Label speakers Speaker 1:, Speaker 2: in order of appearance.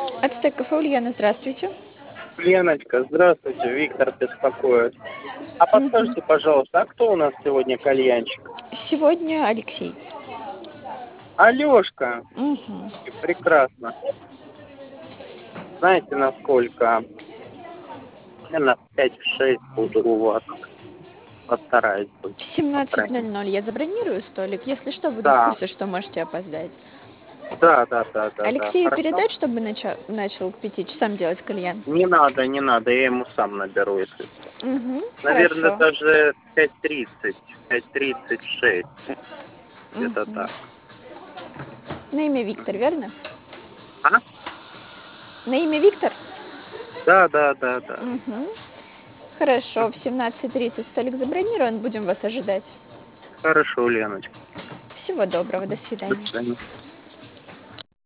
Speaker 1: Ацтек кафе Ульяна, здравствуйте.
Speaker 2: Леночка, здравствуйте, Виктор беспокоит. А
Speaker 1: Мгм.
Speaker 2: подскажите, пожалуйста, а кто у нас сегодня кальянщик?
Speaker 1: Сегодня Алексей.
Speaker 2: Алёшка.
Speaker 1: Мгм.
Speaker 2: И прекрасно. Знаете, насколько? Наверное, в 5-6 буду у вас. Постараюсь быть,
Speaker 1: В
Speaker 2: по крайней мере.
Speaker 1: 17:00 я забронирую столик. Если что, буду в
Speaker 2: Да,
Speaker 1: курсе, что можете опоздать.
Speaker 2: да.
Speaker 1: Алексею
Speaker 2: Хорошо?
Speaker 1: передать, чтобы начал к 5 часам делать кальян?
Speaker 2: Не надо, я ему сам наберу, если что.
Speaker 1: Угу,
Speaker 2: Наверное,
Speaker 1: хорошо.
Speaker 2: даже 5:30, 5:36, где-то
Speaker 1: Мгм.
Speaker 2: так.
Speaker 1: На имя Виктор,
Speaker 2: Мгм.
Speaker 1: верно?
Speaker 2: А?
Speaker 1: На имя Виктор?
Speaker 2: Да.
Speaker 1: Угу. Хорошо, в
Speaker 2: Мгм.
Speaker 1: 17:30 столик забронирован, будем вас ожидать.
Speaker 2: Хорошо, Леночка.
Speaker 1: Всего доброго, до
Speaker 2: До
Speaker 1: свидания.
Speaker 2: свидания.